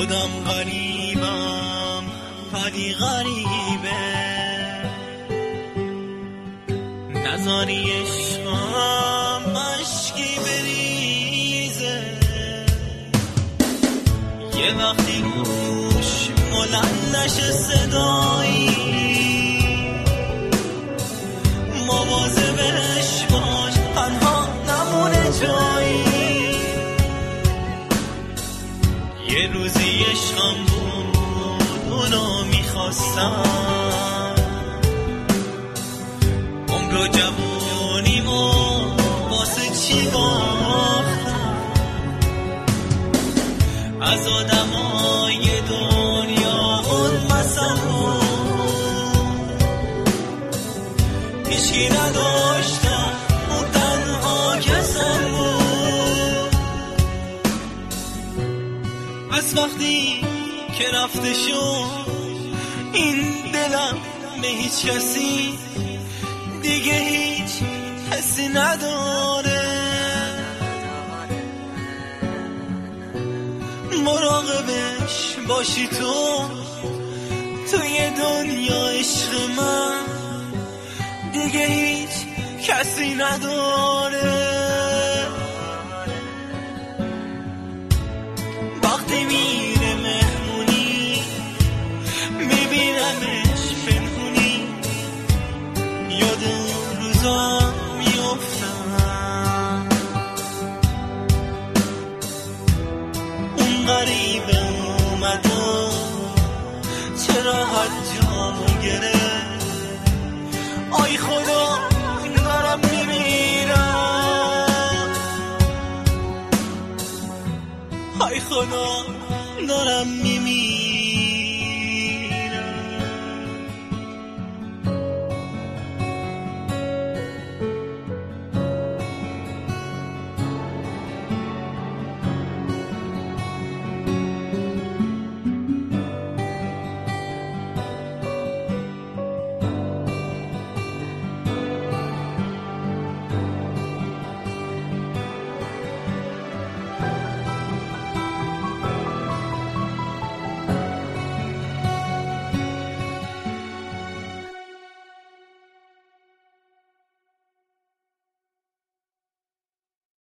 خودم غریبم ولی غریبه، نذاری عشقم عشقی بریزه. یه وقتی گوش بلند نشه صدایی، مواظبش باش تنها نمونه جایی. یه روزی عشقم بود اونو میخواستم، عمر و جوونیمو واسه چی باختم. از آدمای دنیا اون مثل هیچکی نداشتم، اون تنها کسم بود. از وقتی که رفته شد این دلم به هیچ کسی دیگه هیچ حسی نداره. مراقبش باشی توی دنیا عشق من دیگه هیچ کسی نداره. وقتی میره مهمونی میبینمش پنهونی، یاد اون روزا میافتم. اون غریبه اومد و چرا هر جامو گرفت. آی خدا دارم میمیرم، آی خدا دارم میمیرم.